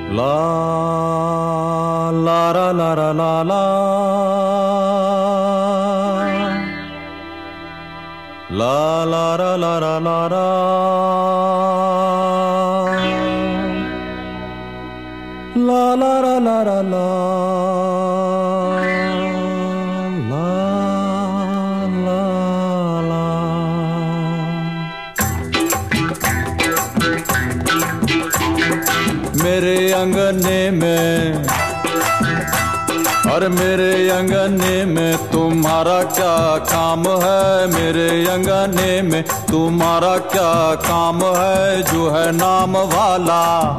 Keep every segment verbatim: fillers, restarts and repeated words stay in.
ला ला रा ला रा ला ला ला ला रा ला रा ला रा ला ला रा ला रा ला ला ला ला। मेरे अंगने में और मेरे अंगने में तुम्हारा क्या काम है, मेरे अंगने में तुम्हारा क्या काम है। जो है नाम वाला,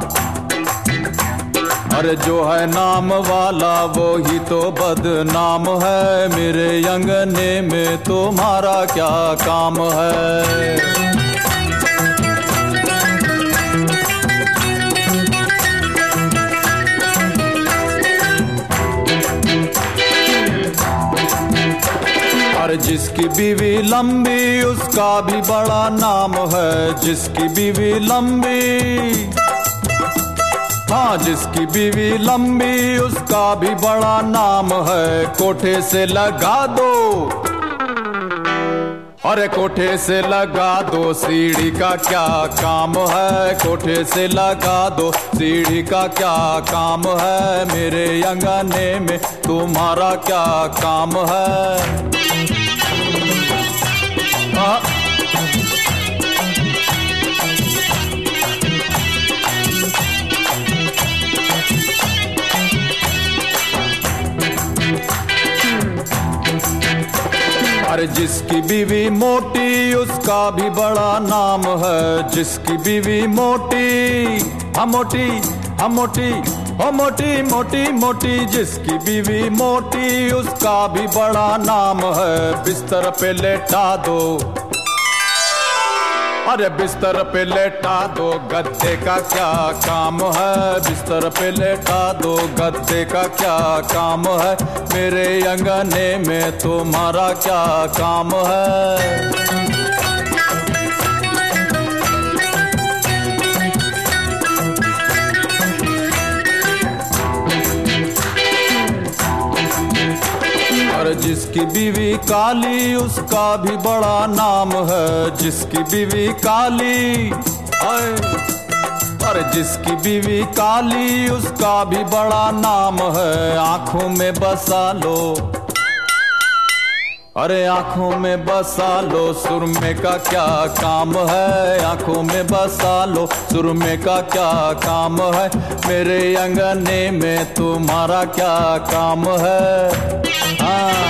अरे जो है नाम वाला वो ही तो बदनाम है। मेरे अंगने में तुम्हारा क्या काम है। और जिसकी बीवी लंबी उसका भी बड़ा नाम है, जिसकी बीवी लंबी, हाँ जिसकी बीवी लंबी उसका भी बड़ा नाम है। कोठे से लगा दो, अरे कोठे से लगा दो, सीढ़ी का क्या काम है। कोठे से लगा दो, सीढ़ी का क्या काम है। मेरे अंगने में तुम्हारा क्या काम है। आ, अरे जिसकी बीवी मोटी उसका भी बड़ा नाम है, जिसकी बीवी मोटी, हम मोटी हम मोटी ओ मोटी मोटी मोटी, जिसकी बीवी मोटी उसका भी बड़ा नाम है। बिस्तर पे लेटा दो, अरे बिस्तर पे लेटा दो, गद्दे का क्या काम है। बिस्तर पे लेटा दो, गद्दे का क्या काम है। मेरे अंगने में तुम्हारा क्या काम है। और जिसकी बीवी काली उसका भी बड़ा नाम है, जिसकी बीवी काली, और जिसकी बीवी काली उसका भी बड़ा नाम है। आंखों में बसा लो, अरे आंखों में बसा लो, सुरमे का क्या काम है। आंखों में बसा लो, सुरमे का क्या काम है। मेरे अंगने में तुम्हारा क्या काम है। हाँ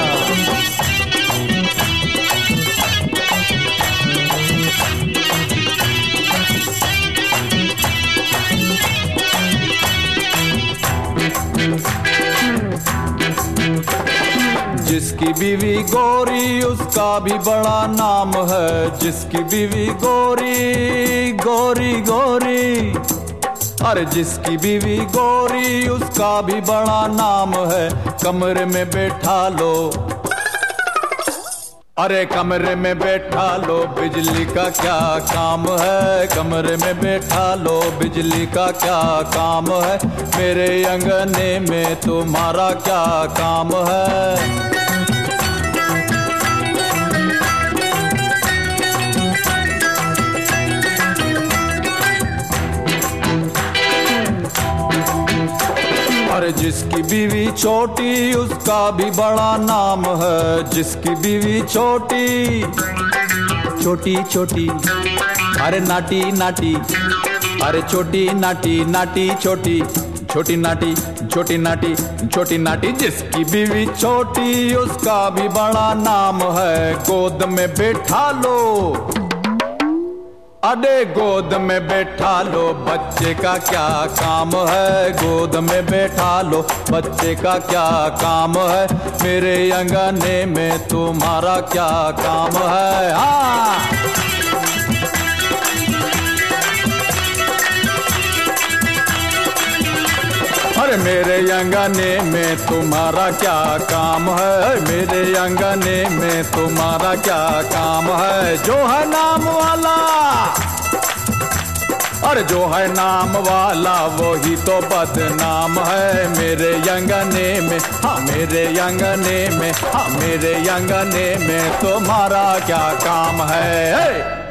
जिसकी बीवी गोरी उसका भी बड़ा नाम है, जिसकी बीवी गोरी गोरी गोरी, अरे जिसकी बीवी गोरी उसका भी बड़ा नाम है। कमरे में बैठा लो, अरे कमरे में बैठा लो, बिजली का क्या काम है। कमरे में बैठा लो, बिजली का क्या काम है। मेरे अंगने में तुम्हारा क्या काम है। अरे जिसकी बीवी छोटी उसका भी बड़ा नाम है, जिसकी बीवी छोटी छोटी छोटी, अरे नाटी नाटी, अरे छोटी नाटी नाटी छोटी, छोटी नाटी छोटी नाटी छोटी नाटी। जिसकी बीवी छोटी उसका भी बड़ा नाम है। गोद में बैठा लो, अरे गोद में बैठा लो, बच्चे का क्या काम है। गोद में बैठा लो, बच्चे का क्या काम है। मेरे अंगने में तुम्हारा क्या काम है। हाँ अरे मेरे अंगने में तुम्हारा क्या काम है। मेरे अंगने में तुम्हारा क्या काम है। जो है नाम वाला, और जो है नाम वाला वो ही तो बदनाम है मेरे अंगने में, हाँ मेरे अंगने में, हाँ मेरे अंगने में तुम्हारा क्या काम है।